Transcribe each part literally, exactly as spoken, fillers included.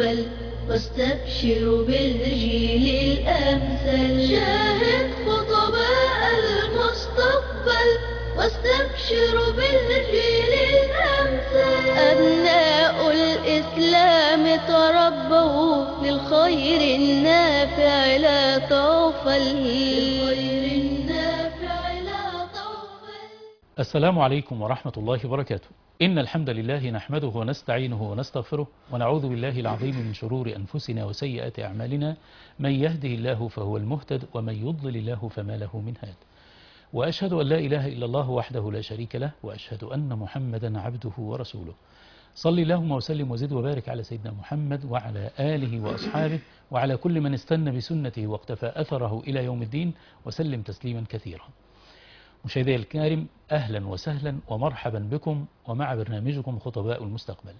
تقبل واستبشر بالجيل الأمثل. شاهد خطباء المستقبل واستبشر بالجيل الأمثل. أبناء الإسلام تربوا للخير النافع لا طوفل. للخير النافع لا طوفل. السلام عليكم ورحمة الله وبركاته. إن الحمد لله نحمده ونستعينه ونستغفره ونعوذ بالله العظيم من شرور أنفسنا وسيئات أعمالنا. من يهده الله فهو المهتد ومن يضلل الله فما له من هاد. وأشهد أن لا إله إلا الله وحده لا شريك له وأشهد أن محمدا عبده ورسوله. صل اللهم وسلم وزد وبارك على سيدنا محمد وعلى آله وأصحابه وعلى كل من استنى بسنته واقتفى أثره إلى يوم الدين وسلم تسليما كثيرا. مشاهدي الكرام، أهلا وسهلا ومرحبا بكم ومع برنامجكم خطباء المستقبل.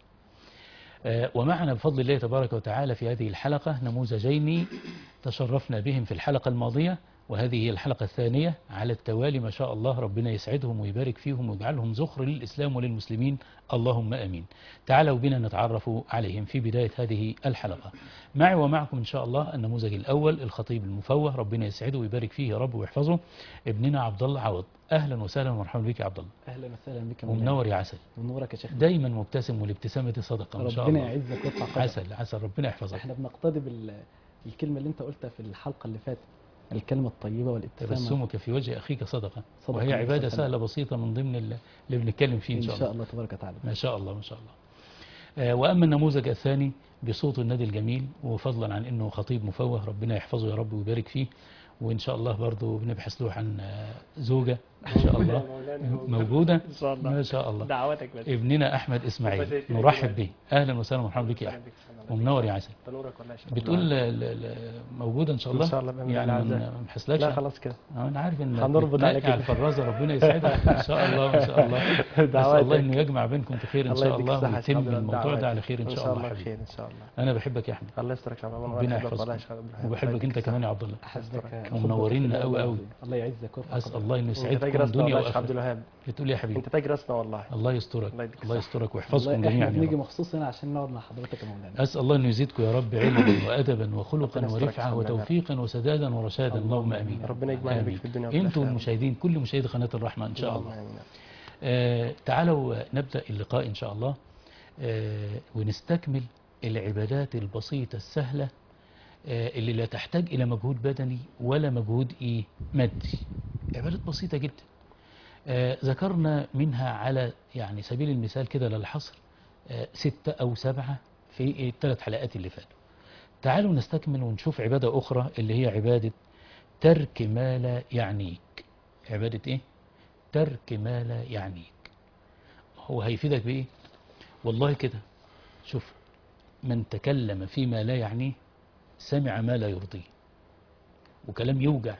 ومعنا بفضل الله تبارك وتعالى في هذه الحلقة نموذجين تشرفنا بهم في الحلقة الماضية، وهذه هي الحلقة الثانية على التوالي. ما شاء الله، ربنا يسعدهم ويبارك فيهم ويجعلهم زخر للإسلام وللمسلمين، اللهم أمين. تعالوا بنا نتعرف عليهم في بداية هذه الحلقة. معي ومعكم إن شاء الله النموذج الأول، الخطيب المفوه، ربنا يسعده ويبارك فيه يا رب ويحفظه، ابننا عبد الله عوض. أهلا وسهلا ومرحبا بك يا عبد الله. اهلا وسهلا بك. ومنور يا عسل. ونورك يا شيخ. دايما مبتسم والابتسامة دي صدقة ما شاء الله. ربنا يعزك ويرفع قدرك. عسل عسل، ربنا يحفظك. احنا بنقتدي بال الكلمه اللي انت قلتها في الحلقه اللي فاتت، الكلمه الطيبه والابتسامه. تبسمك في وجه أخيك صدقة، صدقة وهي عبادة وسلام. سهلة بسيطة من ضمن اللي بنتكلم فيه إن شاء الله. ان شاء الله تبارك وتعالى. ما شاء الله ما شاء الله. آه وأما النموذج الثاني بصوت النادي الجميل، وفضلا عن أنه خطيب مفوه، ربنا يحفظه يا رب ويبارك فيه. وإن شاء الله برضه بنبحث له عن آه زوجة إن شاء الله موجودة إن شاء الله. ما شاء الله. دعواتك بس. ابننا أحمد إسماعيل، نرحب به. أهلا وسهلا ومرحبا بك يا أحمد، ومنور يا عسل. تنورك والله يا شيخ. بتقول ل- ل- موجودة إن شاء الله. إن شاء الله بإذن يعني الله ما عز وجل. نبحثلكش. لا خلاص كده. آه، أنا عارف إن هنربط بتنقي عليك على الفرازة، ربنا يسعدها إن شاء الله إن شاء الله. نسأل دعواتك. الله إنه يجمع بينكم في خير إن الله شاء يديك الله، الصحة يا شيخ ويتم عبد الله. الموضوع ده دعواتك. على خير إن شاء الله خير حبيبي. إن شاء الله. أنا بحبك يا أحمد، الله يسترك يا عم. ربنا يحفظك والله يا يحفظك، شيخ عبد الرحمن. وبحبك أنت كمان يا عبد الله. احبك ومنورينا قوي قوي. الله يعزك ويرفع أسأل قدرك. الله إنه انت يسعدكم تاج راسنا دنيا والله يا شيخ عبد وآخرة. الوهاب. بتقول يا حبيبي؟ انت تاج راسنا والله. الله يسترك، الله يديك الله الصحة. يسترك ويحفظكم والله جميعا احنا يا بنيجي رب. مخصوص هنا عشان نقعد مع حضرتك يا مولانا. أسأل الله أن يزيدكم يا رب علما وأدبا وخلقا ربنا يسترك ورفعة يا رب. وتوفيقا وسدادا ورشادا، اللهم آمين. ربنا يجمعنا آمين. بك في الدنيا وفي أنتم الآخرة. المشاهدين، كل مشاهدي قناة الرحمة إن شاء الله. اللهم آمين. آه تعالوا نبدأ اللقاء إن شاء الله، آه ونستكمل العبادات البسيطة السهلة، آه اللي لا تحتاج إلى مجهود بدني ولا مجهود إيه مادي. عبادات بسيطة جدا. آه ذكرنا منها على يعني سبيل المثال كده للحصر آه ستة أو سبعة في الثلاث حلقات اللي فاتوا. تعالوا نستكمل ونشوف عبادة أخرى اللي هي عبادة ترك ما لا يعنيك. عبادة إيه؟ ترك ما لا يعنيك. هو هيفيدك بإيه؟ والله كده، شوف، من تكلم فيما لا يعنيه سمع ما لا يرضيه، وكلام يوجع.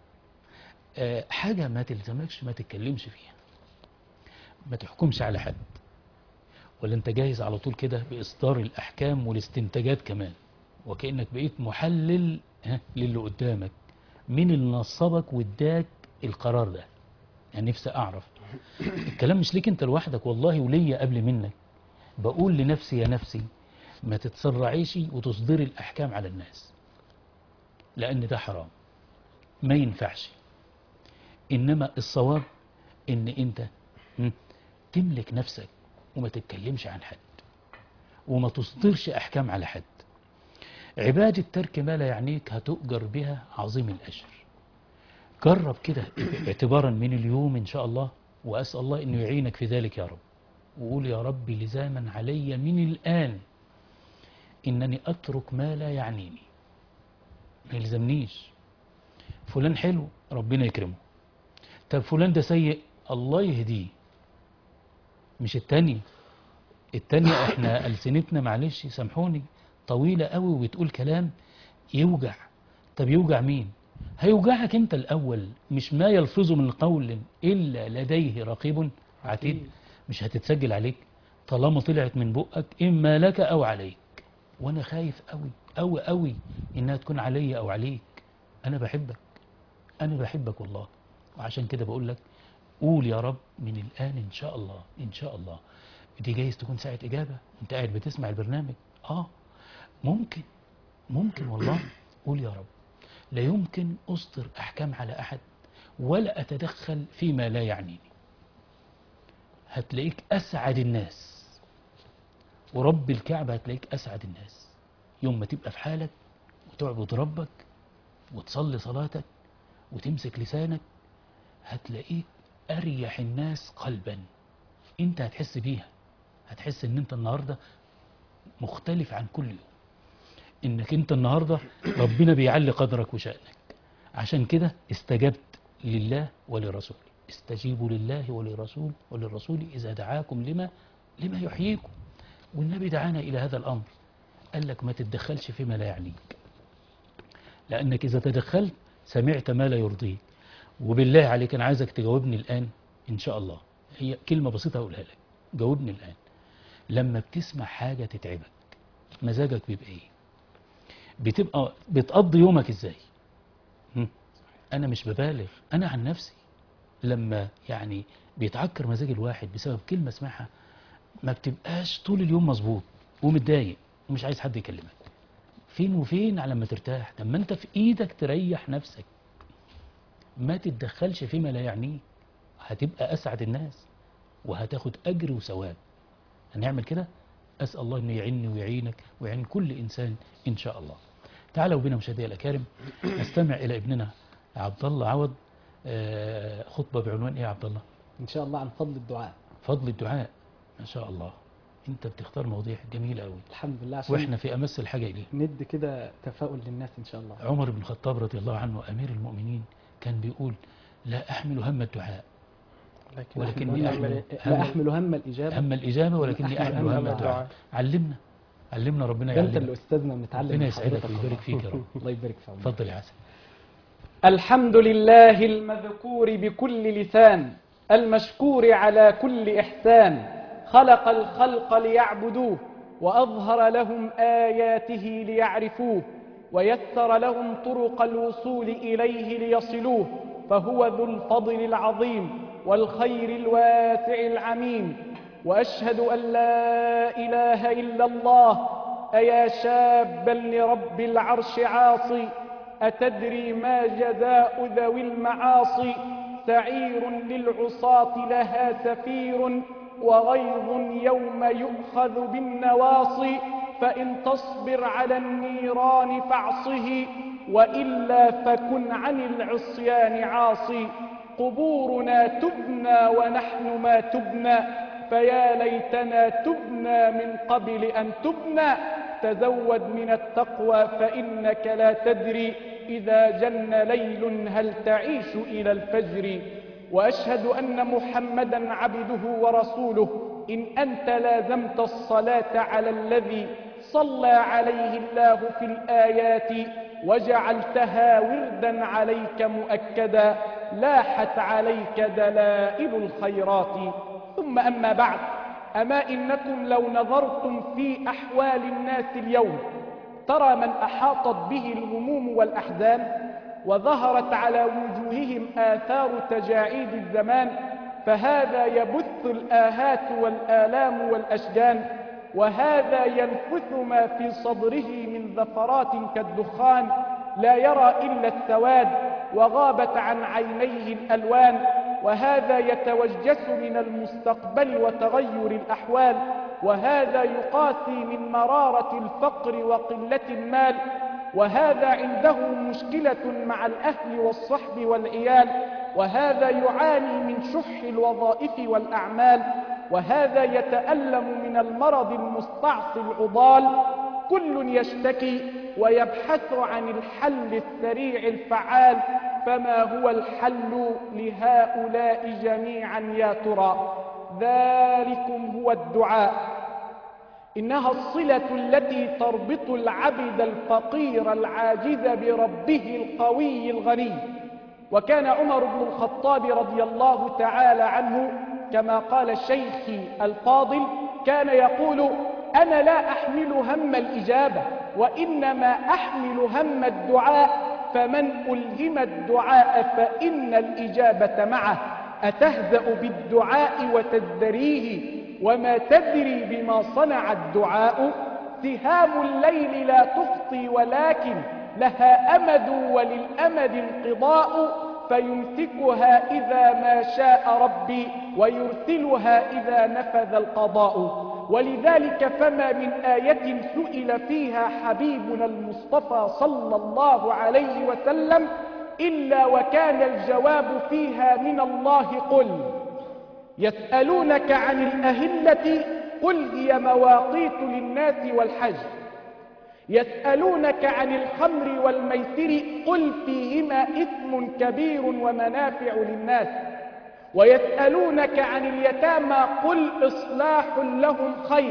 أه حاجة ما تلزمكش ما تتكلمش فيها، ما تحكمش على حد، ولا انت جاهز على طول كده بإصدار الأحكام والاستنتاجات كمان، وكأنك بقيت محلل ها للي قدامك. مين اللي نصبك واداك القرار ده؟ يعني نفسي أعرف. الكلام مش ليك انت لوحدك والله، وليا قبل منك. بقول لنفسي يا نفسي ما تتسرعيش وتصدري الأحكام على الناس، لأن ده حرام ما ينفعش. إنما الصواب إن أنت م، تملك نفسك وما تتكلمش عن حد وما تصدرش أحكام على حد. عبادة ترك ما لا يعنيك هتؤجر بها عظيم الأجر. جرب كده اعتبارا من اليوم إن شاء الله، وأسأل الله إنه يعينك في ذلك يا رب. وقول يا رب لزاما علي من الآن إنني أترك ما لا يعنيني، ما يلزمنيش. فلان حلو ربنا يكرمه، طب فلان ده سيء الله يهديه. مش التانية التانية احنا ألسنتنا معلش سامحوني طويلة قوي وبتقول كلام يوجع. طب يوجع مين؟ هيوجعك انت الأول. مش ما يلفظ من قول إلا لديه رقيب عتيد. مش هتتسجل عليك طالما طلعت من بقك، إما لك أو عليك. وأنا خايف قوي قوي قوي إنها تكون علي أو عليك. أنا بحبك، أنا بحبك والله. وعشان كده بقول لك قول يا رب من الآن إن شاء الله إن شاء الله. دي جايز تكون ساعة إجابة، أنت قاعد بتسمع البرنامج. آه ممكن ممكن والله. قول يا رب لا يمكن أصدر أحكام على أحد ولا أتدخل فيما لا يعنيني. هتلاقيك أسعد الناس، ورب الكعبة هتلاقيك أسعد الناس يوم ما تبقى في حالك وتعبد ربك وتصلي صلاتك وتمسك لسانك. هتلاقيك أريح الناس قلبا. انت هتحس بيها، هتحس ان انت النهاردة مختلف عن كل يوم، انك انت النهاردة ربنا بيعلي قدرك وشأنك. عشان كده استجبت لله ولرسوله. استجيبوا لله ولرسول وللرسول إذا دعاكم لما لما يحييكم. والنبي دعانا إلى هذا الأمر، قال لك ما تتدخلش فيما لا يعنيك، لأنك إذا تدخلت سمعت ما لا يرضيك. وبالله عليك أنا عايزك تجاوبني الآن إن شاء الله، هي كلمة بسيطة أقولها لك، جاوبني الآن. لما بتسمع حاجة تتعبك مزاجك بيبقى إيه؟ بتبقى بتقضي يومك إزاي؟ هم؟ أنا مش ببالغ، أنا عن نفسي لما يعني بيتعكر مزاج الواحد بسبب كلمة اسمعها ما بتبقاش طول اليوم مظبوط ومتضايق ومش عايز حد يكلمك. فين وفين على ما ترتاح؟ لما انت في ايدك تريح نفسك، ما تتدخلش فيما لا يعنيك، هتبقى اسعد الناس وهتاخد اجر وثواب. هنعمل كده. اسال الله انه يعيني ويعينك ويعين كل انسان ان شاء الله. تعالوا بنا مشاهدي الاكارم نستمع الى ابننا عبد الله عوض، آه، خطبه بعنوان ايه يا عبد الله؟ إن شاء الله عن فضل الدعاء. فضل الدعاء. ما شاء الله انت بتختار مواضيع جميله قوي، الحمد لله، عشان واحنا في امس الحاجه اليه. ندي كده تفاؤل للناس إن شاء الله. عمر بن الخطاب رضي الله عنه أمير المؤمنين كان بيقول لا أحمل هم الدعاء لكن ولكني أحمل أحمل لا أحمل هم الإجابة. هم الإجابة ولكني أحمل أحمل هم هم الدعاء. الدعاء. علمنا علمنا ربنا ده أنت اللي يعلمك. أستاذنا بنتعلم ربنا من يسعدك حضرتك ويبارك والله. فيك يا رب. الله يبارك في عمرك. اتفضل يا حسن. الحمد لله المذكور بكل لسان، المشكور على كل إحسان، خلق الخلق ليعبدوه وأظهر لهم آياته ليعرفوه ويسر لهم طرق الوصول إليه ليصلوه، فهو ذو الفضل العظيم والخير الواسع العميم. وأشهد أن لا إله إلا الله. أيا شابا لرب العرش عاصي، أتدري ما جزاء ذوي المعاصي؟ سعير للعصاة لها سفير، وغيظ يوم يؤخذ بالنواصي. فإن تصبر على النيران فاعصه، وإلا فكن عن العصيان عاصي. قبورنا تبنى ونحن ما تبنى، فيا ليتنا تبنى من قبل أن تبنى. تزود من التقوى فإنك لا تدري إذا جن ليل هل تعيش إلى الفجر. وأشهد أن محمدا عبده ورسوله. إن أنت لازمت الصلاة على الذي صلى عليه الله في الآيات وجعلتها وردا عليك مؤكدا، لاحت عليك دلائل الخيرات. ثم أما بعد، أما إنكم لو نظرتم في أحوال الناس اليوم ترى من أحاطت به الهموم والأحزان وظهرت على وجوههم آثار تجاعيد الزمان، فهذا يبث الآهات والآلام والأشجان، وهذا ينفث ما في صدره من ذفرات كالدخان، لا يرى إلا السواد وغابت عن عينيه الألوان، وهذا يتوجس من المستقبل وتغير الأحوال، وهذا يقاسي من مرارة الفقر وقلة المال، وهذا عنده مشكلة مع الأهل والصحب والعيال، وهذا يعاني من شح الوظائف والأعمال، وهذا يتألم من المرض المستعصي العضال. كل يشتكي ويبحث عن الحل السريع الفعال، فما هو الحل لهؤلاء جميعا يا ترى؟ ذلكم هو الدعاء. إنها الصلة التي تربط العبد الفقير العاجز بربه القوي الغني. وكان عمر بن الخطاب رضي الله تعالى عنه كما قال شيخي الفاضل كان يقول: أنا لا أحمل هم الإجابة، وإنما أحمل هم الدعاء، فمن ألهم الدعاء فإن الإجابة معه. أتهزأ بالدعاء وتزدريه، وما تدري بما صنع الدعاء؟ سهام الليل لا تخطي ولكن لها أمد وللأمد انقضاء فيمسكها إذا ما شاء ربي ويرسلها إذا نفذ القضاء. ولذلك فما من آية سئل فيها حبيبنا المصطفى صلى الله عليه وسلم إلا وكان الجواب فيها من الله قل. يسألونك عن الأهلة قل هي مواقيت للناس والحج. يسألونك عن الخمر والميسر قل فيهما إثم كبير ومنافع للناس. ويسألونك عن اليتامى قل إصلاح لهم خير.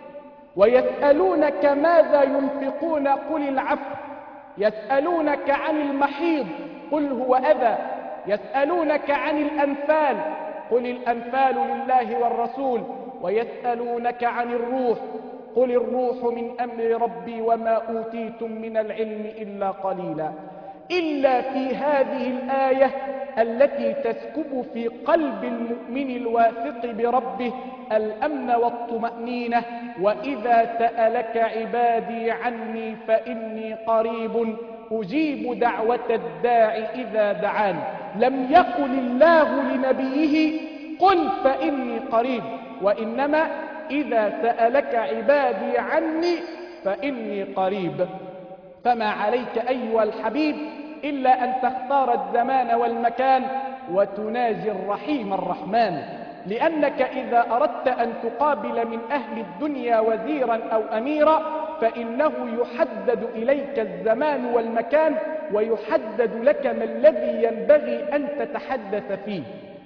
ويسألونك ماذا ينفقون قل العفو. يسألونك عن المحيض قل هو أذى. يسألونك عن الأنفال قل الأنفال لله والرسول. ويسألونك عن الروح قل الروح من أمر ربي وما أوتيتم من العلم إلا قليلا. إلا في هذه الآية التي تسكب في قلب المؤمن الواثق بربه الأمن والطمأنينة. وإذا سألك عبادي عني فإني قريب أجيب دعوة الداع إذا دعان. لم يقل الله لنبيه قل فإني قريب، وإنما إذا سألك عبادي عني فإني قريب. فما عليك أيها الحبيب إلا أن تختار الزمان والمكان وتناجي الرحيم الرحمن، لأنك إذا أردت أن تقابل من أهل الدنيا وزيرا أو أميرا فإنه يحدد إليك الزمان والمكان ويحدد لك ما الذي ينبغي أن تتحدث فيه.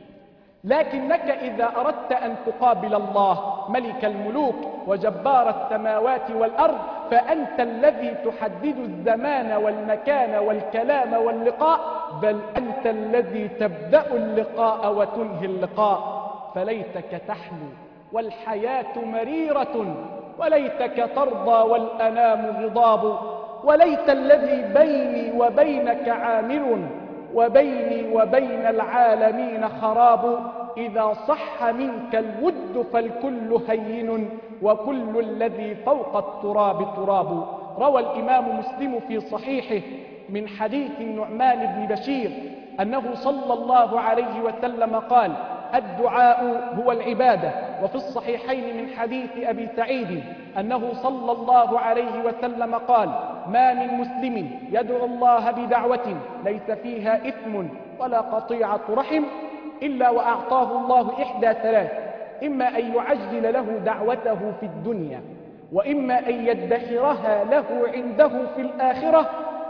لكنك إذا أردت أن تقابل الله ملك الملوك وجبار السماوات والأرض فأنت الذي تحدد الزمان والمكان والكلام واللقاء، بل أنت الذي تبدأ اللقاء وتنهي اللقاء. فليتك تحلو والحياة مريرة، وليتك ترضى والأنام غضاب، وليت الذي بيني وبينك عامر وبيني وبين العالمين خراب. إذا صح منك الود فالكل هين وكل الذي فوق التراب تراب. روى الإمام مسلم في صحيحه من حديث النعمان بن بشير أنه صلى الله عليه وسلم قال: الدعاء هو العبادة. وفي الصحيحين من حديث أبي سعيد أنه صلى الله عليه وسلم قال: ما من مسلم يدعو الله بدعوة ليس فيها إثم ولا قطيعة رحم إلا وأعطاه الله إحدى ثلاث: إما أن يعجل له دعوته في الدنيا، وإما أن يدخرها له عنده في الآخرة،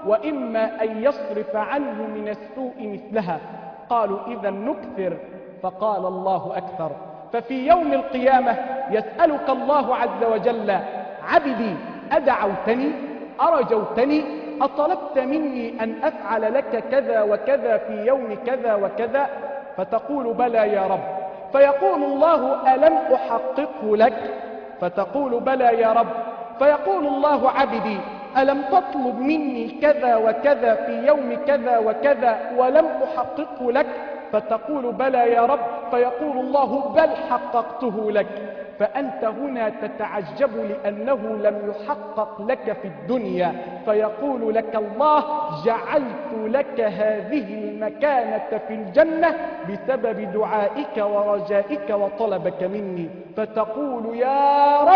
وإما أن يصرف عنه من السوء مثلها. قالوا: إذا نكثر. فقال الله أكثر. ففي يوم القيامة يسألك الله عز وجل: عبدي أدعوتني؟ أرجوتني؟ أطلبت مني أن أفعل لك كذا وكذا في يوم كذا وكذا؟ فتقول: بلى يا رب. فيقول الله: ألم أحققه لك؟ فتقول: بلى يا رب. فيقول الله: عبدي ألم تطلب مني كذا وكذا في يوم كذا وكذا ولم أحققه لك؟ فتقول: بلى يا رب. فيقول الله: بل حققته لك. فأنت هنا تتعجب لأنه لم يحقق لك في الدنيا، فيقول لك الله: جعلت لك هذه المكانة في الجنة بسبب دعائك ورجائك وطلبك مني. فتقول: يا رب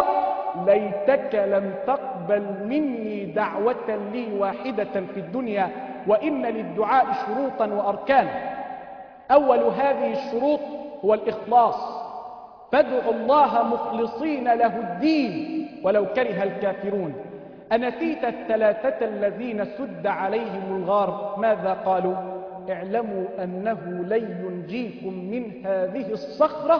ليتك لم تقبل مني دعوة لي واحدة في الدنيا. وإن للدعاء شروطا وأركان. أول هذه الشروط هو الإخلاص، فادعوا الله مخلصين له الدين ولو كره الكافرون. أنسيت الثلاثة الذين سد عليهم الغار ماذا قالوا؟ اعلموا أنه لن ينجيكم من هذه الصخرة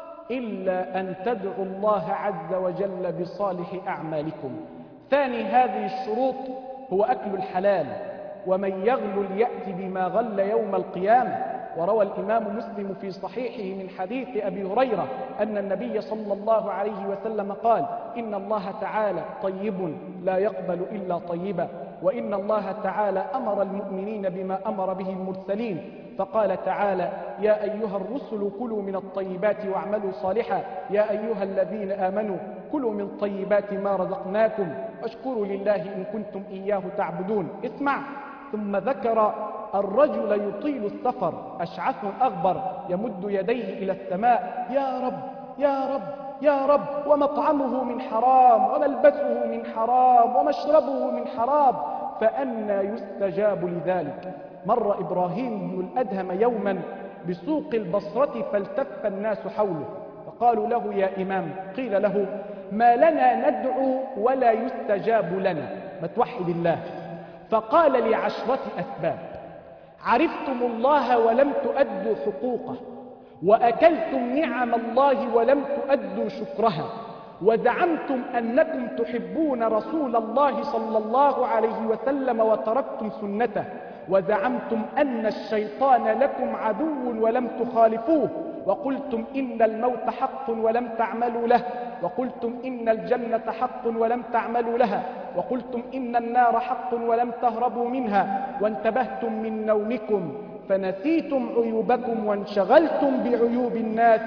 إلا أن تدعوا الله عز وجل بصالح أعمالكم. ثاني هذه الشروط هو أكل الحلال، ومن يغل يأتي بما غل يوم القيامة. وروى الإمام مسلم في صحيحه من حديث أبي هريرة أن النبي صلى الله عليه وسلم قال: إن الله تعالى طيب لا يقبل إلا طيبا، وإن الله تعالى أمر المؤمنين بما أمر به المرسلين، فقال تعالى: يا أيها الرسل كلوا من الطيبات واعملوا صالحا، يا أيها الذين آمنوا كلوا من طيبات ما رزقناكم واشكروا لله إن كنتم إياه تعبدون. اسمع، ثم ذكر الرجل يطيل السفر أشعث أغبر يمد يديه إلى السماء: يا رب يا رب يا رب، ومطعمه من حرام وملبسه من حرام ومشربه من حرام، فأنى يستجاب لذلك. مر إبراهيم بن الأدهم يوما بسوق البصرة فالتف الناس حوله فقالوا له: يا إمام. قيل له: ما لنا ندعو ولا يستجاب لنا، ما توحد الله. فقال: لعشرة أسباب: عرفتم الله ولم تؤدوا حقوقه، وأكلتم نعم الله ولم تؤدوا شكرها، وزعمتم أنكم تحبون رسول الله صلى الله عليه وسلم وتركتم سنته، وزعمتم أن الشيطان لكم عدو ولم تخالفوه، وقلتم إن الموت حق ولم تعملوا له، وقلتم إن الجنة حق ولم تعملوا لها، وقلتم إن النار حق ولم تهربوا منها، وانتبهتم من نومكم فنسيتم عيوبكم وانشغلتم بعيوب الناس،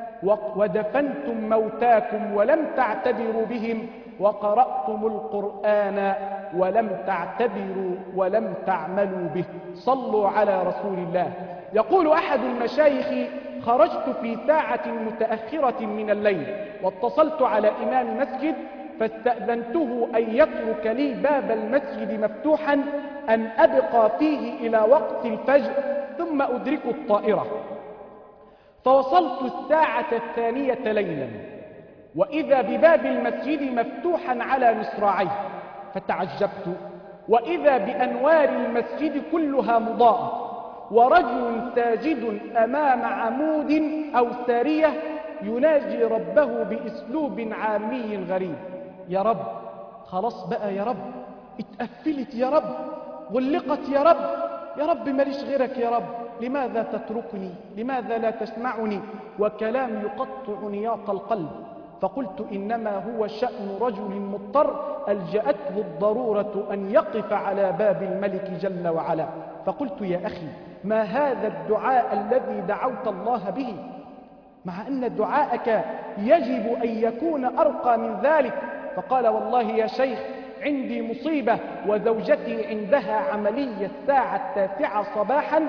ودفنتم موتاكم ولم تعتبروا بهم، وقرأتم القرآن ولم تعتبروا ولم تعملوا به. صلوا على رسول الله. يقول أحد المشايخ: خرجت في ساعة متأخرة من الليل واتصلت على إمام مسجد فاستأذنته أن يترك لي باب المسجد مفتوحا أن أبقى فيه إلى وقت الفجر ثم أدرك الطائرة. فوصلت الساعة الثانية ليلا وإذا بباب المسجد مفتوحا على مصراعيه، فتعجبت وإذا بأنوار المسجد كلها مضاءة، ورجل ساجد أمام عمود أو سارية يناجي ربه بأسلوب عامي غريب: يا رب، خلاص بقى يا رب، اتقفلت يا رب، غلقت يا رب، يا رب ماليش غيرك يا رب، لماذا تتركني؟ لماذا لا تسمعني؟ وكلام يقطع نياط القلب. فقلت: إنما هو شأن رجل مضطر ألجأته الضرورة أن يقف على باب الملك جل وعلا. فقلت: يا أخي، ما هذا الدعاء الذي دعوت الله به، مع أن دعاءك يجب أن يكون أرقى من ذلك؟ فقال: والله يا شيخ، عندي مصيبة وزوجتي عندها عملية الساعة التاسعة صباحا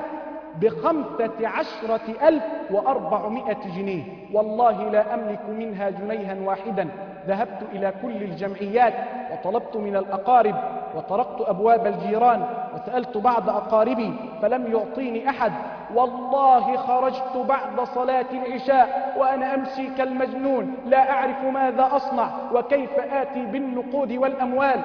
بخمسة عشرة ألف وأربعمائة جنيه، والله لا أملك منها جنيها واحدا. ذهبت إلى كل الجمعيات وطلبت من الأقارب وطرقت أبواب الجيران وسألت بعض أقاربي فلم يعطيني أحد. والله خرجت بعد صلاة العشاء وأنا أمشي كالمجنون لا أعرف ماذا أصنع وكيف آتي بالنقود والأموال،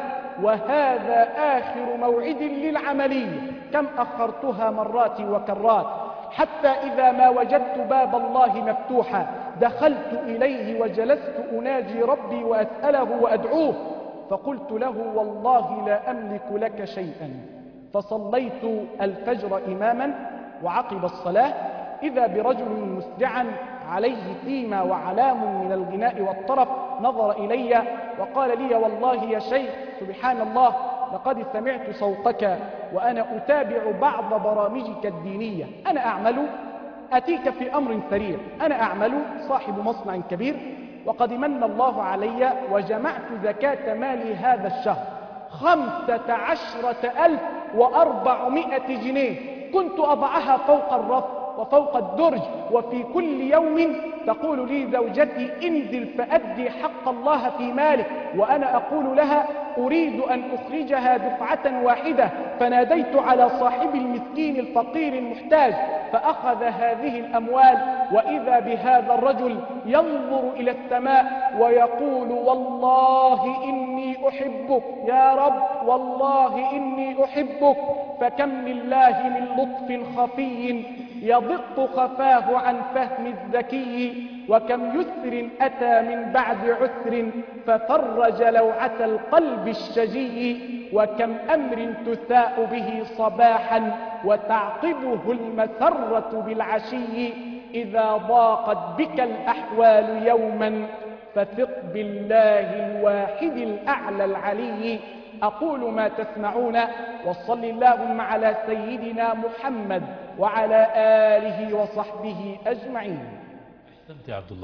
وهذا آخر موعد للعملية. كم أخرتها مرات وكرات، حتى إذا ما وجدت باب الله مفتوحا دخلت إليه وجلست أناجي ربي وأسأله وأدعوه، فقلت له: والله لا أملك لك شيئا. فصليت الفجر إماما، وعقب الصلاة إذا برجل مسرعا عليه سيما وعلام من الغناء والطرب نظر إلي وقال لي: والله يا شيخ، سبحان الله، لقد سمعت صوتك وأنا أتابع بعض برامجك الدينية. أنا أعمل، أتيك في أمر سريع، أنا أعمل صاحب مصنع كبير، وقد من الله علي وجمعت زكاة مالي هذا الشهر خمسة عشرة ألف وأربعمائة جنيه، كنت أضعها فوق الرف وفوق الدرج، وفي كل يوم تقول لي زوجتي: انزل فأدي حق الله في مالك، وأنا أقول لها: أريد أن أخرجها دفعة واحدة. فناديت على صاحب المسكين الفقير المحتاج فأخذ هذه الأموال، وإذا بهذا الرجل ينظر إلى السماء ويقول: والله إني أحبك يا رب، والله إني أحبك. فكم لله من لطف خفي يضق خفاه عن فهم الذكي، وكم يسر أتى من بعد عسر ففرج لوعة القلب الشجي، وكم أمر تساء به صباحا وتعقبه المسرة بالعشي. إذا ضاقت بك الأحوال يوما فثق بالله الواحد الأعلى العلي. أقول ما تسمعون، وصل اللهم على سيدنا محمد وعلى آله وصحبه أجمعين. أحسنت يا عبد الله،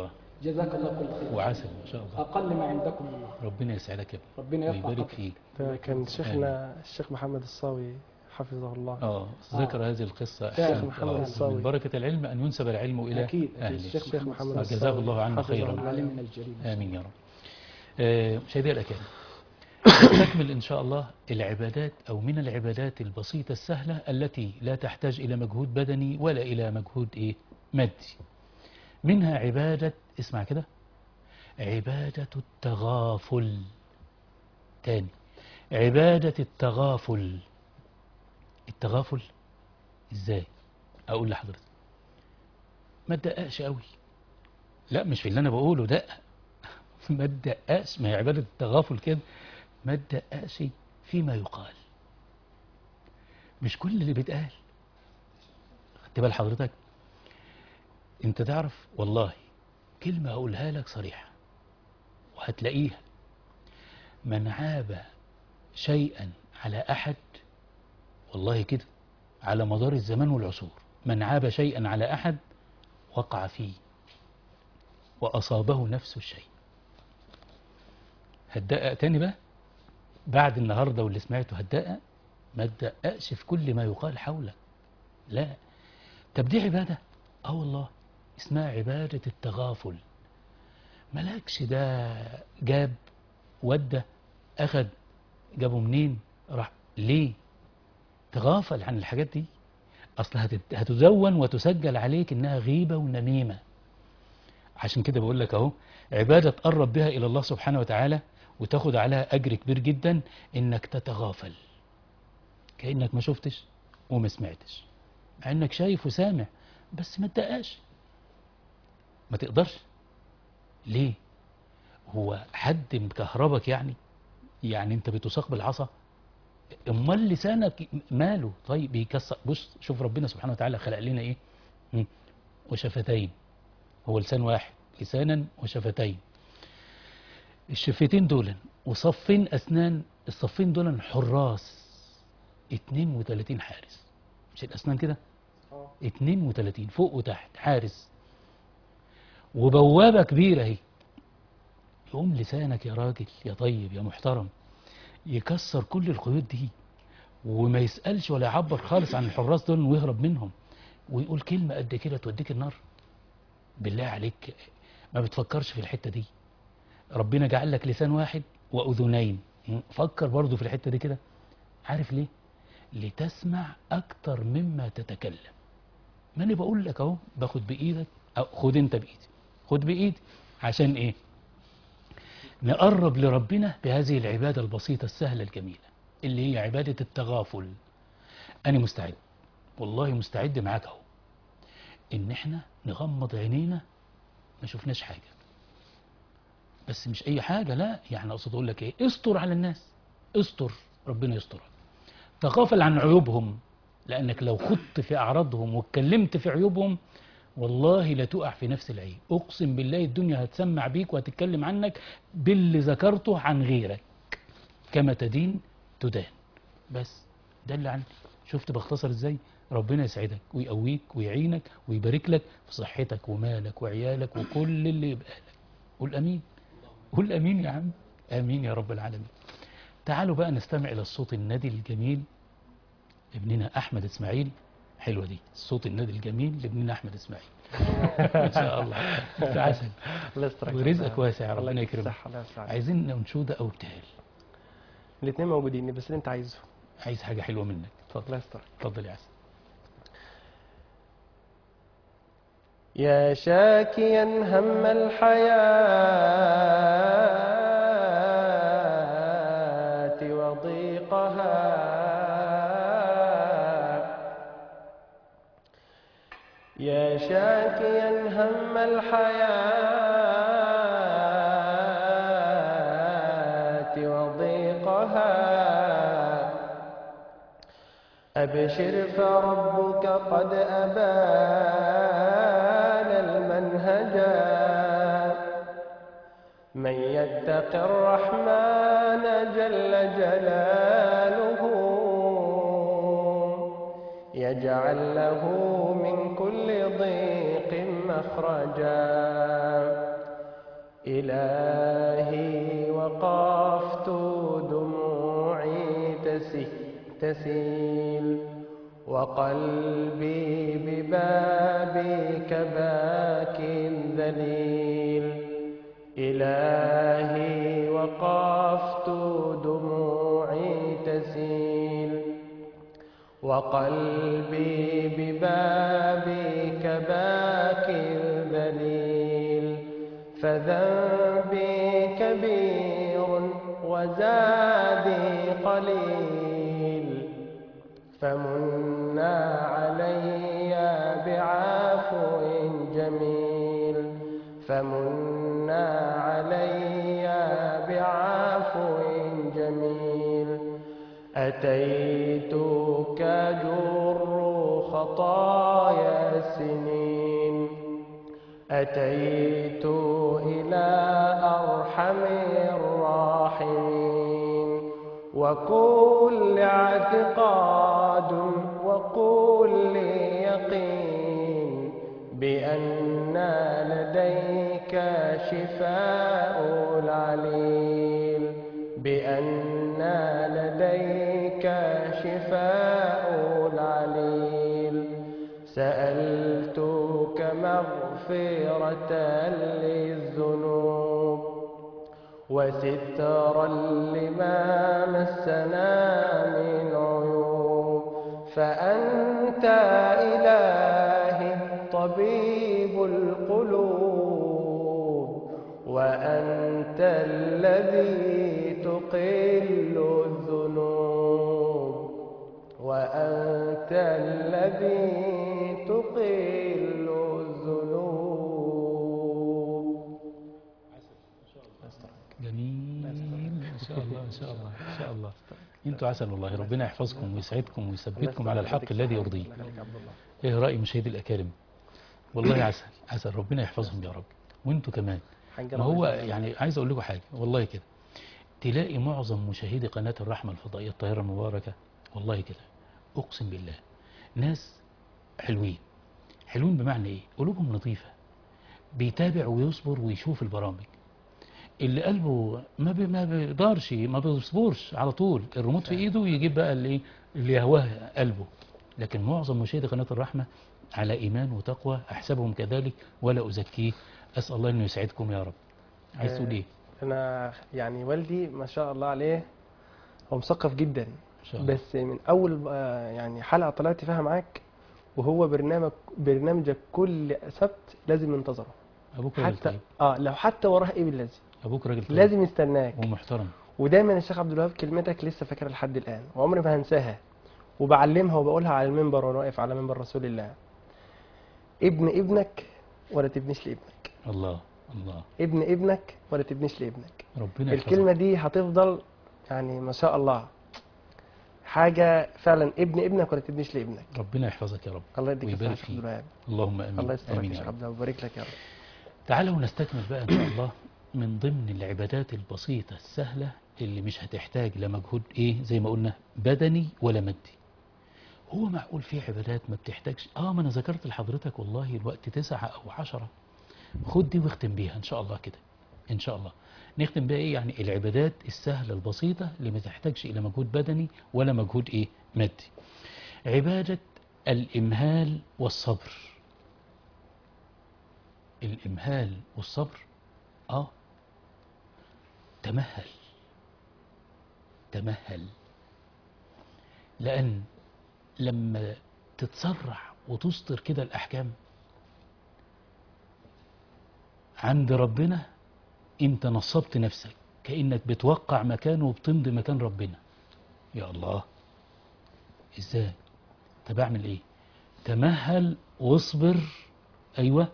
جزاك الله كل خير. وعسل ما شاء الله. أقل ما عندكم الله. ربنا يسعدك يا ابني ربنا يرفع ويبارك قدرك. فيك. ده كان شيخنا الشيخ محمد الصاوي حفظه الله. اه ذكر هذه القصة الشيخ أحسنت. محمد آه، الصاوي. من بركة العلم أن ينسب العلم إلى أكيد أهله. الشيخ الشيخ محمد محمد الصاوي. جزاه الله عنا حفظه خيرا. الله. عالمنا الجليل. آمين يا رب. آه، مشاهدي الأكارم، نستكمل إن شاء الله العبادات أو من العبادات البسيطة السهلة التي لا تحتاج إلى مجهود بدني ولا إلى مجهود إيه مادي. منها عبادة، اسمع كده، عبادة التغافل. تاني، عبادة التغافل. التغافل ازاي؟ اقول لحضرتك، ما تدققش قوي. لا مش في اللي انا بقوله دقق. ما تدققش، ما هي عبادة التغافل كده. ما تدققش فيما يقال، مش كل اللي بيتقال. خدت بال حضرتك؟ انت تعرف والله كلمة هقولها لك صريحة وهتلاقيها: من عاب شيئا على أحد، والله كده على مدار الزمان والعصور، من عاب شيئا على أحد وقع فيه وأصابه نفس الشيء. هتدقق تاني بقى بعد النهاردة واللي سمعته، هتدقق. ما تدققش في كل ما يقال حولك، لا. طب دي عبادة؟ اه والله اسمها عبادة التغافل. ملاكش ده جاب ودى أخد، جابه منين راح ليه؟ تغافل عن الحاجات دي. أصل هتت- هتزون وتسجل عليك إنها غيبة ونميمة. عشان كده بقول لك أهو، عبادة تقرب بها إلى الله سبحانه وتعالى وتاخد عليها أجر كبير جدا، إنك تتغافل كأنك ما شفتش وما سمعتش، مع إنك شايف وسامع بس ما تدقاش. ما تقدرش. ليه؟ هو حد مكهربك يعني؟ يعني انت بتساق بالعصا؟ امال لسانك ماله؟ طيب بيكسر. بص شوف ربنا سبحانه وتعالى خلق لنا ايه؟ مم. وشفتين. هو لسان واحد، لسانا وشفتين. الشفتين دول وصفين اسنان، الصفين دول حراس، اتنين وتلاتين حارس. مش الاسنان كده؟ اتنين وتلاتين فوق وتحت حارس، وبوابة كبيرة اهي. يقوم لسانك يا راجل يا طيب يا محترم يكسر كل القيود دي وما يسألش ولا يعبر خالص عن الحراس دول ويهرب منهم ويقول كلمة قد كده توديك النار؟ بالله عليك ما بتفكرش في الحتة دي؟ ربنا جعل لك لسان واحد وأذنين، فكر برضو في الحتة دي كده. عارف ليه؟ لتسمع أكتر مما تتكلم. ما أنا بقول لك أهو، باخد بإيدك أو خد أنت بإيدي، خد بإيدي. عشان إيه؟ نقرب لربنا بهذه العبادة البسيطة السهلة الجميلة اللي هي عبادة التغافل. أنا مستعد، والله مستعد معاك أهو، إن إحنا نغمض عينينا ما شفناش حاجة. بس مش أي حاجة، لا، يعني أقصد أقول لك إيه؟ استر على الناس، استر، ربنا يسترك. تغافل عن عيوبهم، لأنك لو خضت في أعراضهم واتكلمت في عيوبهم والله لا تقع في نفس العيب. أقسم بالله الدنيا هتسمع بيك وهتتكلم عنك باللي ذكرته عن غيرك. كما تدين تدان. بس ده اللي عندي. شفت باختصر ازاي؟ ربنا يسعدك ويقويك ويعينك ويبارك لك في صحتك ومالك وعيالك وكل اللي يبقى لك. قول امين، قول امين يا عم، امين يا رب العالمين. تعالوا بقى نستمع الى الصوت النادي الجميل لابننا احمد اسماعيل. حلوه دي، الصوت النادي الجميل لابننا احمد اسماعيل. ان شاء الله انت عسل الله يسترك. ورزقك واسع، الله ربنا يديك يكرمك. الصحة، الله يسعدك. عايزين انشوده او ابتهال. الاثنين موجودين بس اللي انت عايزه. عايز حاجه حلوه منك، اتفضل. الله يسترك. اتفضل يا عسل. يا شاكيا هم الحياة وضيقها، يا شاكيا هم الحياة وضيقها، أبشر فربك قد أبان المنهجا، من يتق الرحمن جل جلاله يجعل له من كل ضيق مخرجا. إلهي وقفت دموعي تسي تسيل وقلبي ببابك باك ذليل إلهي وقفت دموعي تسيل وقلبي ببابك باك ذليل فذنبي كبير وزادي قليل فمنا علي بعفو جميل فمنا علي بعفو جميل أتيتك جر خطايا السنين أتيت إلى أرحم الراحمين وكل اعتقاد وكل يقين بأن لديك شفاء العليل بأن لديك شفاء العليل سألتك مغفرة للذنوب وسترا لما مسنا من عيوب فأنت إلهي طبيب القلوب وأنت الذي تقل الذنوب وأنت الذي تقل الذنوب. جميل ما شاء الله ما شاء الله ما شاء الله. انتوا عسل والله، ربنا يحفظكم ويسعدكم ويثبتكم على الحق الذي يرضيه. ايه رأي مشاهدي الأكارم؟ والله عسل عسل، ربنا يحفظهم يا رب وانتوا كمان. ما هو يعني عايز اقول لكم حاجه والله كده، تلاقي معظم مشاهدي قناه الرحمه الفضائيه الطاهره المباركه والله كده اقسم بالله ناس حلوين. حلوين بمعنى ايه؟ قلوبهم نظيفه، بيتابع ويصبر ويشوف البرامج. اللي قلبه ما بي ما بيقدرش ما بيصبرش على طول، الريموت في ايده يجيب بقى اللي اللي يهواه قلبه. لكن معظم مشاهدي قناه الرحمه على ايمان وتقوى، احسبهم كذلك ولا ازكيه. اسال الله انه يسعدكم يا رب. عايز تقول ايه؟ أنا يعني والدي ما شاء الله عليه هو مثقف جدا، ان شاء الله. بس من أول آه، يعني حلقة طلعت فيها معاك وهو برنامج برنامجك كل سبت لازم ينتظره. ابوك راجل حتى طيب. اه لو حتى وراه ايه باللازم ابوك راجل طيب لازم يستناك. ومحترم. ودايما الشيخ عبد الوهاب كلمتك لسه فاكرها لحد الآن وعمري ما هنساها، وبعلمها وبقولها على المنبر وانا واقف على منبر رسول الله: ابن ابنك ولا تبنيش لابنك. الله الله. ابن ابنك ولا تبنيش لابنك. ربنا يحفظك. الكلمة دي هتفضل يعني ما شاء الله حاجة فعلا، ابن ابنك ولا تبنيش لابنك. ربنا يحفظك يا رب الله يديك الصحة ويبارك يا شيخ عبد فيك. الوهاب. اللهم امين. الله يسترك آمين يا يا شيخ رب. عبد الوهاب ويبارك لك يا رب. تعالوا نستكمل بقى ان شاء الله من ضمن العبادات البسيطة السهلة اللي مش هتحتاج لمجهود ايه زي ما قلنا بدني ولا مادي. هو معقول في عبادات ما بتحتاجش؟ اه ما انا ذكرت لحضرتك والله الوقت تسعة او عشرة، خد دي واختم بيها ان شاء الله كده. ان شاء الله نختم بيها ايه؟ يعني العبادات السهلة البسيطة اللي ما تحتاجش الى مجهود بدني ولا مجهود ايه مادي. عبادة الامهال والصبر. الامهال والصبر اه تمهل تمهل، لأن لما تتسرع وتصدر كده الأحكام عند ربنا انت نصبت نفسك كأنك بتوقع مكانه وبتمضي مكان ربنا. يا الله ازاي؟ طب اعمل ايه؟ تمهل واصبر. ايوه،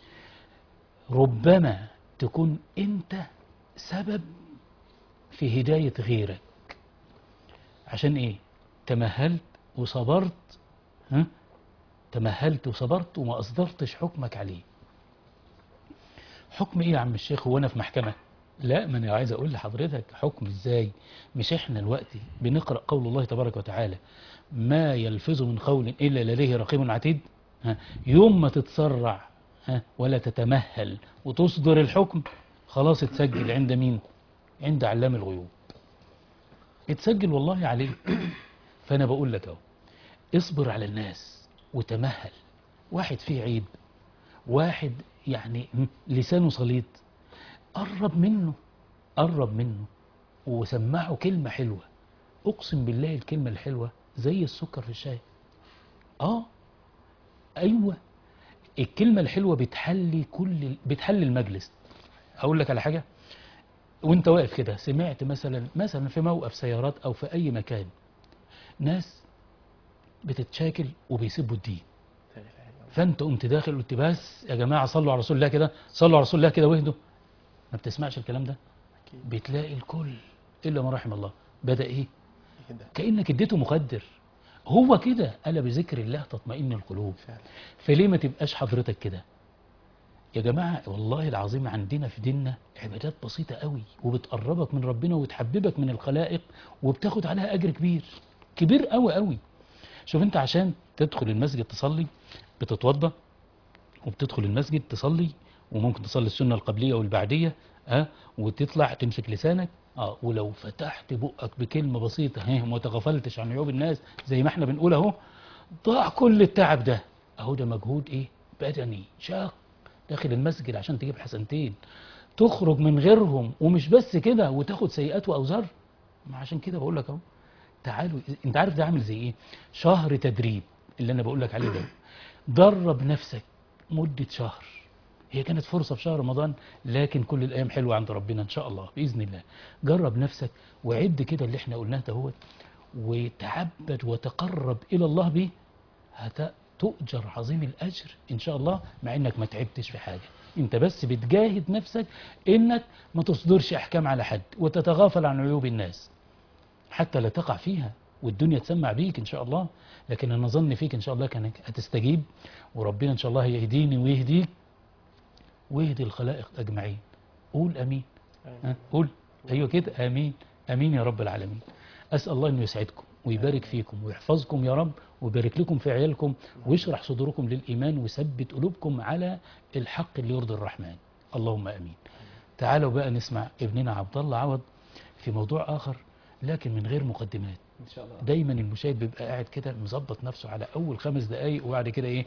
ربما تكون انت سبب في هداية غيرك. عشان ايه؟ تمهلت وصبرت، ها؟ تمهلت وصبرت وما اصدرتش حكمك عليه. حكم ايه يا عم الشيخ؟ هو انا في محكمة؟ لا، ما انا عايز اقول لحضرتك حكم ازاي. مش احنا دلوقتي بنقرأ قول الله تبارك وتعالى: ما يلفظ من قول الا لديه رقيب عتيد. ها؟ يوم ما تتسرع ها ولا تتمهل وتصدر الحكم، خلاص اتسجل عند مين؟ عند علام الغيوب. اتسجل والله عليك. فأنا بقول لك اهو، اصبر على الناس وتمهل. واحد فيه عيب، واحد يعني لسانه صليط، قرب منه، قرب منه وسمعه كلمة حلوة. أقسم بالله الكلمة الحلوة زي السكر في الشاي. آه أيوة، الكلمة الحلوة بتحلي كل بتحلي المجلس. أقول لك على حاجة، وانت واقف كده سمعت مثلا مثلا في موقف سيارات أو في أي مكان ناس بتتشاكل وبيسبوا الدين، فانت قمت داخل قلت بس يا جماعة صلوا على رسول الله كده، صلوا على رسول الله كده واهدوا. ما بتسمعش الكلام ده، بتلاقي الكل إلا ما رحم الله بدأ إيه؟ كأنك اديته مخدر. هو كده، ألا بذكر الله تطمئن القلوب. فليه ما تبقاش حضرتك كده يا جماعة؟ والله العظيم عندنا في ديننا عبادات بسيطة قوي وبتقربك من ربنا وتحببك من الخلائق وبتاخد عليها أجر كبير كبير قوي قوي. شوف انت عشان تدخل المسجد تصلي بتتوضى وبتدخل المسجد تصلي، وممكن تصلي السنة القبلية والبعدية، ها، وتطلع تمسك لسانك، اه، ولو فتحت بقك بكلمة بسيطة ها وما تغفلتش عن عيوب الناس زي ما احنا بنقول اهو، ضاع كل التعب ده. اهو ده مجهود ايه؟ بدني شاق داخل المسجد عشان تجيب حسنتين، تخرج من غيرهم، ومش بس كده وتاخد سيئات واوزار. ما عشان كده بقول لك اهو، تعالوا. انت عارف ده عامل زي ايه؟ شهر تدريب اللي انا بقول لك عليه ده. درب نفسك مدة شهر. هي كانت فرصة في شهر رمضان، لكن كل الأيام حلوة عند ربنا إن شاء الله بإذن الله. جرب نفسك وعد كده اللي احنا قلناه دهوت، وتعبد وتقرب إلى الله به، هتؤجر عظيم الأجر إن شاء الله، مع إنك ما تعبتش في حاجة. أنت بس بتجاهد نفسك إنك ما تصدرش أحكام على حد وتتغافل عن عيوب الناس حتى لا تقع فيها والدنيا تسمع بيك إن شاء الله. لكن أنا ظن فيك إن شاء الله كأنك هتستجيب، وربنا إن شاء الله هيهديني ويهديك ويهدي الخلائق أجمعين. قول أمين. ها؟ قول أيوة كده، آمين آمين يا رب العالمين. أسأل الله أن يسعدكم ويبارك فيكم ويحفظكم يا رب، ويبارك لكم في عيالكم ويشرح صدوركم للإيمان ويثبت قلوبكم على الحق اللي يرضي الرحمن. اللهم آمين. تعالوا بقى نسمع ابننا عبد الله عوض في موضوع آخر لكن من غير مقدمات. إن شاء الله. دايما المشاهد بيبقى قاعد كده مظبط نفسه على أول خمس دقايق وبعد كده إيه؟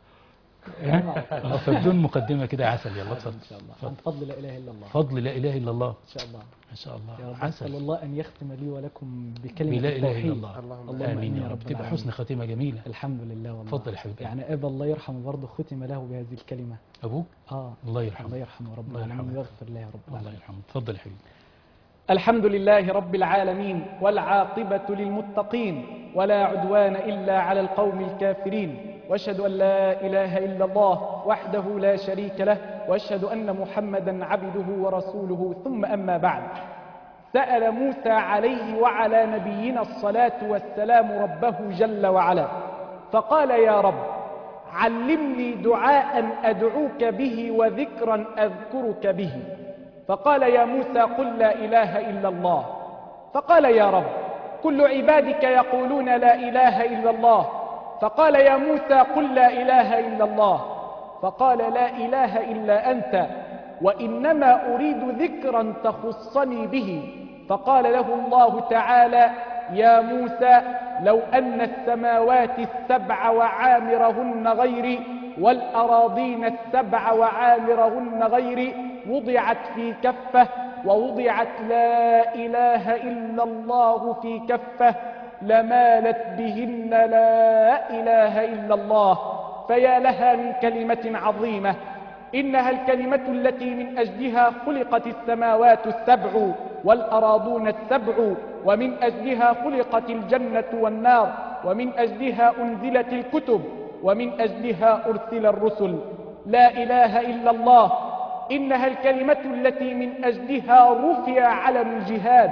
فبدون مقدمة كده عسل. يلا اتفضل. إن شاء الله. عن فضل لا إله إلا الله. فضل لا إله إلا الله. إن شاء الله. ما شاء الله. يا رب عسل. أسأل الله أن يختم لي ولكم بكلمة بلا إله التوحيد. إلا الله. اللهم آمين يا رب. تبقى العالمين. حسن خاتمة جميلة. الحمد لله والله. اتفضل يا حبيبي. يعني أبا الله يرحمه برضه ختم له بهذه الكلمة. أبوك؟ آه الله يرحمه. الله يرحمه رب الله العالمين يرحمه. ويغفر له يا رب الله العالمين. يرحمه. اتفضل يا حبيبي. الحمد لله رب العالمين، والعاقبة للمتقين، ولا عدوان إلا على القوم الكافرين، واشهد أن لا إله إلا الله وحده لا شريك له، واشهد أن محمدا عبده ورسوله، ثم أما بعد. سأل موسى عليه وعلى نبينا الصلاة والسلام ربه جل وعلا فقال: يا رب علمني دعاء أدعوك به وذكرا أذكرك به. فقال: يا موسى قل لا إله إلا الله. فقال: يا رب كل عبادك يقولون لا إله إلا الله. فقال: يا موسى قل لا إله إلا الله. فقال: لا إله إلا أنت، وإنما أريد ذكرا تخصني به. فقال له الله تعالى: يا موسى لو أن السماوات السبع وعامرهن غيري والأراضين السبع وعامرهن غيري وضعت في كفة، ووضعت لا إله إلا الله في كفة، لمالت بهن لا إله إلا الله. فيا لها من كلمة عظيمة، إنها الكلمة التي من أجلها خلقت السماوات السبع والأراضون السبع، ومن أجلها خلقت الجنة والنار، ومن أجلها أنزلت الكتب، ومن أجلها أرسل الرسل. لا إله إلا الله، إنها الكلمة التي من أجلها رفع علم الجهاد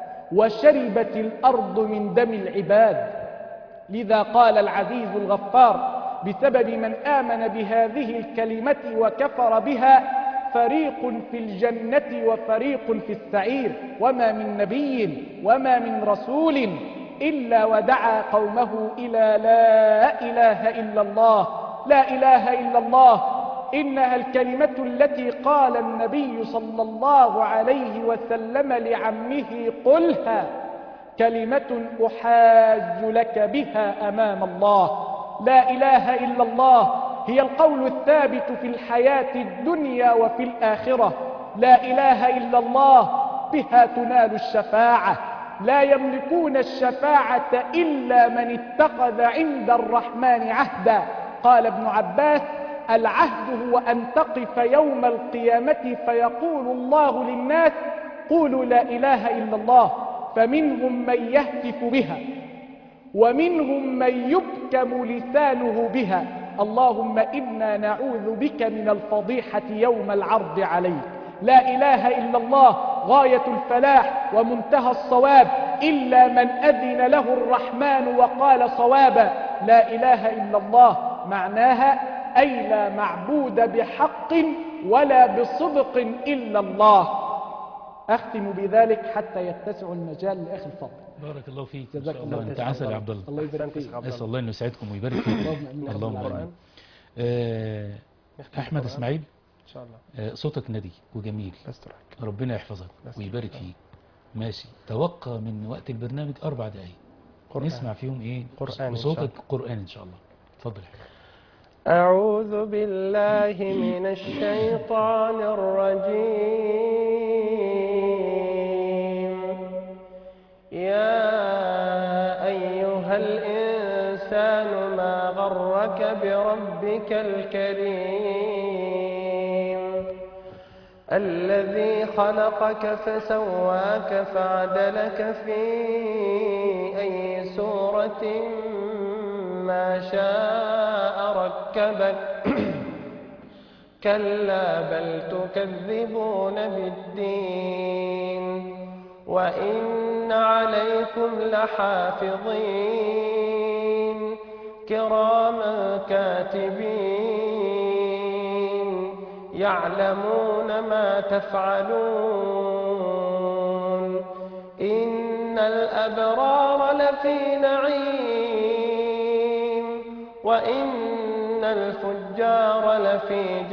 وشربت الأرض من دم العباد. لذا قال العزيز الغفار بسبب من آمن بهذه الكلمة وكفر بها: فريق في الجنة وفريق في السعير، وما من نبي وما من رسول إلا ودعا قومه إلى لا إله إلا الله. لا إله إلا الله إنها الكلمة التي قال النبي صلى الله عليه وسلم لعمه قلها، كلمة أحاج لك بها أمام الله. لا إله إلا الله هي القول الثابت في الحياة الدنيا وفي الآخرة. لا إله إلا الله بها تنال الشفاعة. لا يملكون الشفاعة إلا من اتخذ عند الرحمن عهدا. قال ابن عباس: العهد هو أن تقف يوم القيامة فيقول الله للناس: قولوا لا إله إلا الله، فمنهم من يهتف بها ومنهم من يبكم لسانه بها. اللهم إنا نعوذ بك من الفضيحة يوم العرض عليك. لا إله إلا الله غاية الفلاح ومنتهى الصواب، إلا من أذن له الرحمن وقال صوابا. لا إله إلا الله معناها أي لا معبود بحق ولا بصدق إلا الله. أختم بذلك حتى يتسع المجال لأخي الفضل. بارك الله فيك. إن جزاك شاء الله الله. انت خير. عسل يا عبد الله. الله يبارك فيك. اسال الله انه يسعدكم ويبارك فيكم. اللهم آمين. اللهم القرآن. امين. آه، احمد القرآن. اسماعيل، ان شاء الله. آه، صوتك ندي وجميل، بسترك. ربنا يحفظك بس ويبارك كده. فيك. ماشي، توقع من وقت البرنامج اربع دقائق قرآن. نسمع فيهم ايه قرآن إن شاء بصوتك الله. قرآن ان شاء الله. اتفضل. أعوذ بالله من الشيطان الرجيم. يا أيها الإنسان ما غرك بربك الكريم الذي خلقك فسواك فعدلك في أي سورة ما شاء ركبك. كلا بل تكذبون بالدين وإن عليكم لحافظين كراما كاتبين يعلمون ما تفعلون. إن الأبرار لفي نعيم وإن الفجار لفي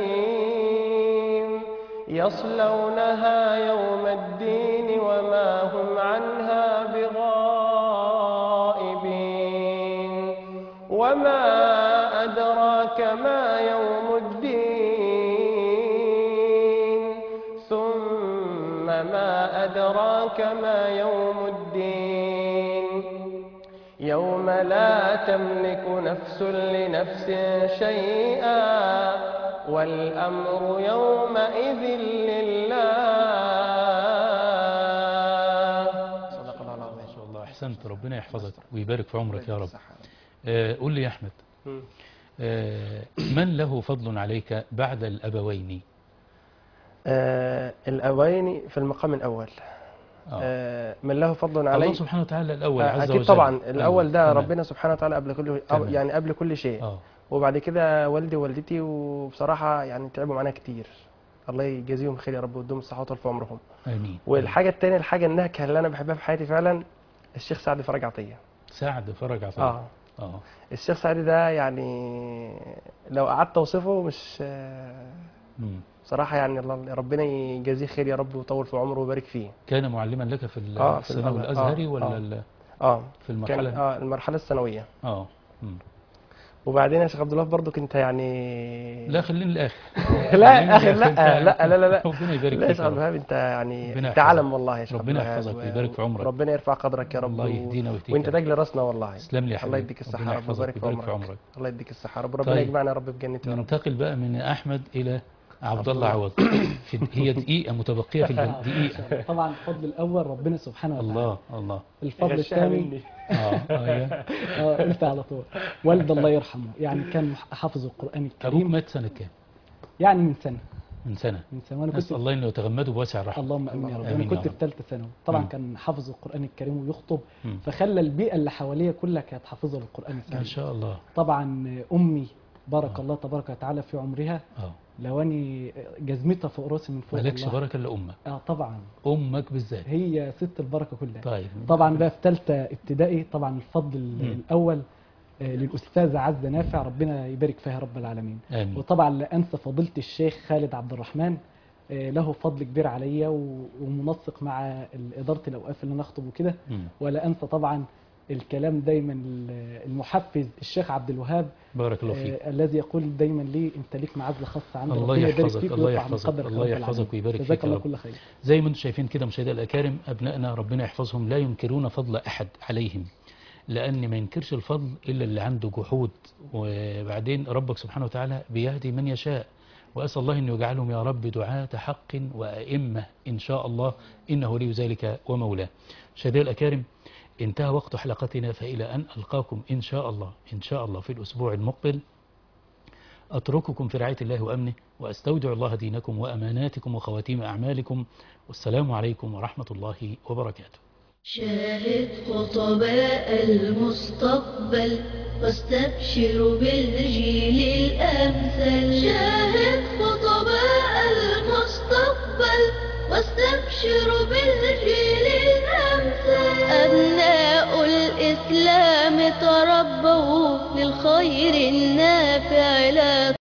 جحيم يصلونها يوم الدين وما هم عنها بغائبين. وما أدراك ما يوم الدين ثم ما أدراك ما يوم الدين يوم لا تملك نفس لنفس شيئا والأمر يومئذ لله. صدق الله العظيم. ما شاء الله، احسنت، ربنا يحفظك ويبارك في عمرك يا رب. آه، قول لي يا احمد، آه، من له فضل عليك بعد الابوين؟ آه الأبوين في المقام الأول. آه. آه من له فضل علي الله سبحانه وتعالى الاول آه عز أكيد وجل. طبعا الأول ده تمام. ربنا سبحانه وتعالى قبل كل تمام. يعني قبل كل شيء. اه وبعد كده والدي ووالدتي، وبصراحة يعني تعبوا معانا كتير، الله يجازيهم خير يا رب ويديهم الصحة وطول في عمرهم. امين. والحاجة التانية، الحاجة النهكة اللي أنا بحبها في حياتي فعلا، الشيخ سعد فرج عطية. سعد فرج عطية. اه اه الشيخ سعد ده يعني لو قعدت أوصفه مش آه، مم. بصراحة يعني الله ربنا يجازيه خير يا رب ويطول في عمره ويبارك فيه. كان معلما لك في آه، في الثانوي الأزهر. الازهري آه، ولا آه. ال- اه في كان المرحله اه المرحلة الثانوية. اه مم. وبعدين يا شيخ عبد الله برضك انت يعني لا خلينا الاخر. لا اخر لا أنت- لا لا لا لا ربنا يبارك لا يا فيك شيخ يا عبد رب. الوهاب، انت يعني ربنا انت يحفظك. علم والله يا شيخ عبد ربنا الوهاب، يحفظك و- ويبارك في عمرك. ربنا يرفع قدرك يا رب. الله و- يهدينا ويهديك وانت يا تاج لراسنا والله. تسلم لي يا الله حبيبي. يديك ربنا الصحة يا رب يحفظك ويبارك في ويبارك في عمرك. عمرك. الله يديك الصحة يا رب، ربنا طيب. يجمعنا يا رب في جنته يا رب. ننتقل بقى من احمد الى عبد الله عوض. في هي دقيقه متبقيه في الجن... دقيقه. طبعا الفضل الأول ربنا سبحانه وتعالى. الله الله. الفضل غشها الثاني مني. اه ايوه. اه قلت على طول والد الله يرحمه، يعني كان حافظ القرآن ابوك الكريم مات سنه كام؟ يعني من سنة من سنه. من سنة وأنا كنت نسال الله انه يتغمده بواسع الرحمه. اللهم امين يا رب. انا آمين يا كنت رب. في ثالثه ثانوي طبعا. مم. كان حافظ القران الكريم ويخطب، مم. فخلى البيئه اللي حواليا كلها كانت حافظه للقران ما الكريم. شاء الله. طبعا امي بارك آه. الله تبارك وتعالى في عمرها، اه لو اني جزمتها فوق راسي من فوق مالكش الله. بركه الا امك. اه طبعا امك بالذات. هي ست البركه كلها. طيب طبعا بقى في ثالثه ابتدائي طبعا الفضل ال- مم. الاول آه، للأستاذة عزة نافع، ربنا يبارك فيها رب العالمين. آمين. وطبعا لا أنسى فضيلة الشيخ خالد عبد الرحمن، آه، له فضل كبير عليا و- ومنسق مع إدارة الأوقاف اللي أنا أخطب وكده. مم. ولا أنسى طبعا الكلام دايما المحفز الشيخ عبد الوهاب، بارك الله فيك. آه الذي يقول دايما لي انت ليك معزه خاصه عندي، الله ربنا يبارك يحفظك، فيك الله ويرفع من يحفظك، قدرك الله رب يحفظك العالمين. ويبارك فيك جزاك يا الله رب. كل خير. زي ما انتم شايفين كده مشاهدينا الأكارم، أبنائنا ربنا يحفظهم لا ينكرون فضل أحد عليهم، لأن ما ينكرش الفضل إلا اللي عنده جحود. وبعدين ربك سبحانه وتعالى بيهدي من يشاء، وأسأل الله أن يجعلهم يا رب دعاة حق وأئمة إن شاء الله، إنه ولي ذلك ومولاه. مشاهدينا الأكارم، انتهى وقت حلقتنا، فإلى أن ألقاكم إن شاء الله إن شاء الله في الأسبوع المقبل، أترككم في رعاية الله وأمنه، وأستودع الله دينكم وأماناتكم وخواتيم أعمالكم، والسلام عليكم ورحمة الله وبركاته. شاهد خطباء المستقبل واستبشر بالجيل الأمثل. شاهد خطباء المستقبل واستبشر بالجيل الأمثل. أبناء الإسلام تربوا للخير النافع لا